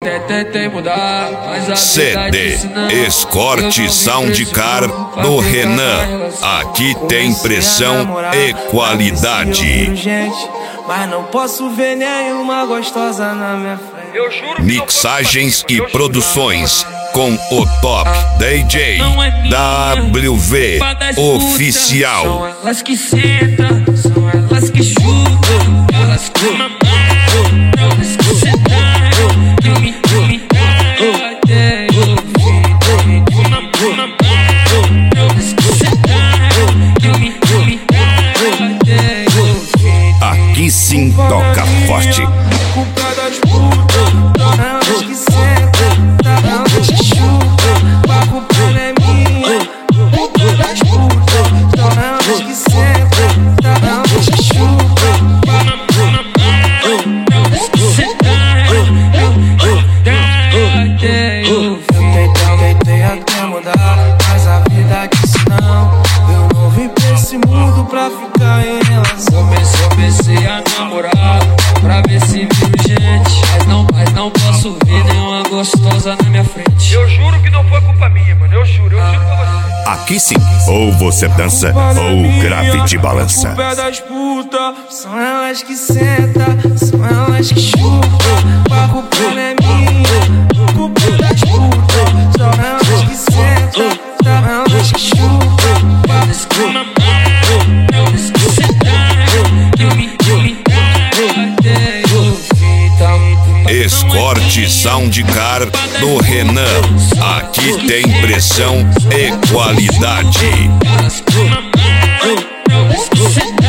Tentei mudar, mas a CD Escort Soundcar do Renan. Aqui tem pressão e qualidade. Mas não posso ver nenhuma gostosa na minha frente. Mixagens e produções com o top DJ WV Oficial. São elas que sentam, são elas que chutam, elas que mamam, elas que sentaram, que me deram até o fim. Elas que sentaram, que me deram até o fim. Aqui sim toca forte. Culpa das putas, elas que sentam, elas que chutam, a culpa não é minha. Culpa das putas, elas que sentam, elas que chutam, Elas que sentaram, até o fim. Tentei até mudar, mas a vida disse não. Eu não vim pra esse mundo pra ficar em relação. Comecei a namorar pra ver se viu gente, mas não posso ver nenhuma gostosa na minha frente. Eu juro que não foi culpa minha, mano. Eu juro pra você. Aqui sim, ou você dança ou o grafite balança. Culpa das putas, são elas que sentam, são elas que chutam, a culpa não é minha. Culpa das putas, são elas que sentam, são elas que chutam, Elas que mamaram, elas que sentaram, que me deram até o fim. Escort Soundcar do Renan. Aqui tem pressão e qualidade. Elas que mamaram, elas que sentaram.